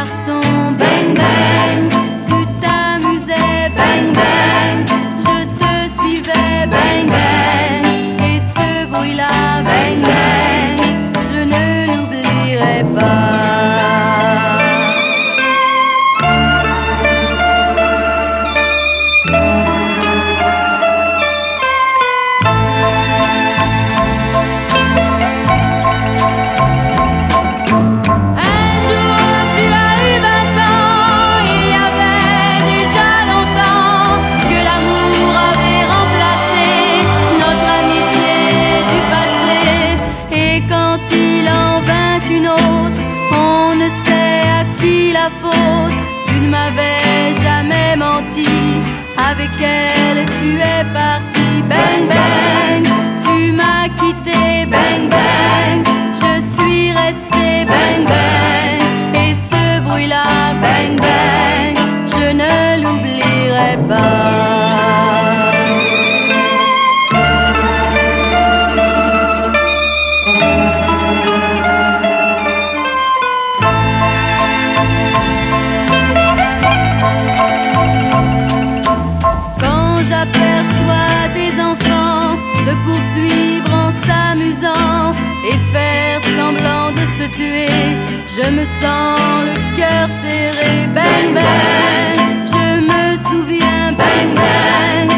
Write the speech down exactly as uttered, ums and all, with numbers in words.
garçon, bang bang, tu t'amusais, bang bang, je te suivais, bang bang, et ce bruit-là, bang bang, je ne l'oublierai pas. Faute, tu ne m'avais jamais menti, avec elle tu es parti, bang bang, tu m'as quitté, bang bang, je suis resté, bang bang, et ce bruit-là, bang bang, je ne l'oublierai pas. J'aperçois des enfants se poursuivre en s'amusant et faire semblant de se tuer. Je me sens le cœur serré, bang bang. Je me souviens, bang bang,